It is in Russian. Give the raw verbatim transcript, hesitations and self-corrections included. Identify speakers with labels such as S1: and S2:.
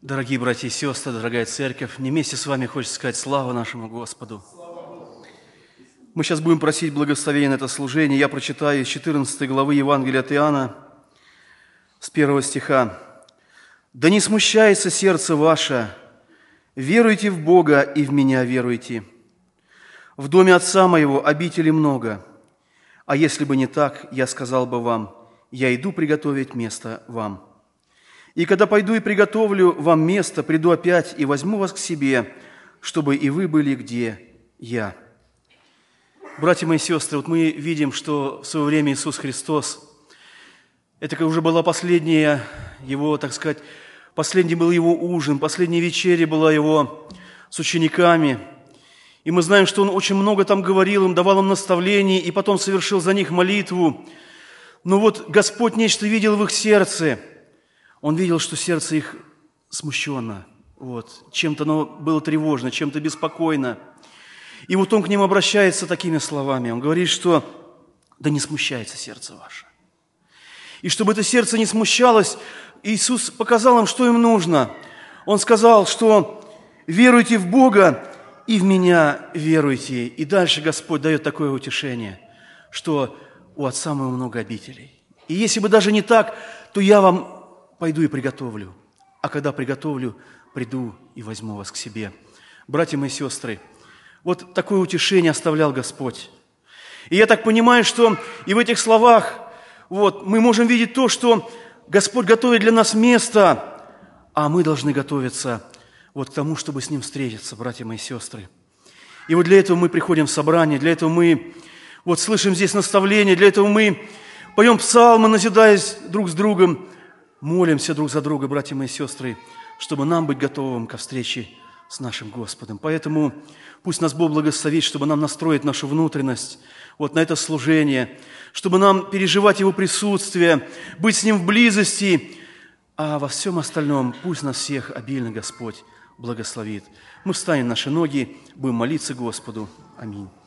S1: Дорогие братья и сестры, дорогая церковь, мне вместе с вами хочется сказать слава нашему Господу. Мы сейчас будем просить благословения на это служение. Я прочитаю из четырнадцатой главы Евангелия от Иоанна, с первого стиха. «Да не смущается сердце ваше, веруйте в Бога и в Меня веруйте. В доме Отца Моего обители много, а если бы не так, я сказал бы вам, я иду приготовить место вам. И когда пойду и приготовлю вам место, приду опять и возьму вас к себе, чтобы и вы были, где я». Братья мои и сестры, вот мы видим, что в свое время Иисус Христос, это как уже была последняя Его, так сказать, последний был Его ужин, последняя вечеря была Его с учениками. И мы знаем, что Он очень много там говорил им, давал им наставлений, и потом совершил за них молитву. Но вот Господь нечто видел в их сердце. Он видел, что сердце их смущенно, вот, чем-то оно было тревожно, чем-то беспокойно. И вот Он к ним обращается такими словами. Он говорит, что «да не смущается сердце ваше». И чтобы это сердце не смущалось, Иисус показал им, что им нужно. Он сказал, что «веруйте в Бога и в Меня веруйте». И дальше Господь дает такое утешение, что у Отца Моего много обителей. И если бы даже не так, то я вам пойду и приготовлю. А когда приготовлю, приду и возьму вас к себе. Братья мои и сестры, вот такое утешение оставлял Господь. И я так понимаю, что и в этих словах вот, мы можем видеть то, что Господь готовит для нас место, а мы должны готовиться вот к тому, чтобы с Ним встретиться, братья мои и сестры. И вот для этого мы приходим в собрание, для этого мы вот слышим здесь наставления, для этого мы поем псалмы, назидаясь друг с другом, молимся друг за друга, братья мои и сестры, чтобы нам быть готовым ко встрече с нашим Господом. Поэтому пусть нас Бог благословит, чтобы нам настроить нашу внутренность вот на это служение, чтобы нам переживать Его присутствие, быть с Ним в близости, а во всем остальном пусть нас всех обильно Господь благословит. Мы встанем на наши ноги, будем молиться Господу. Аминь.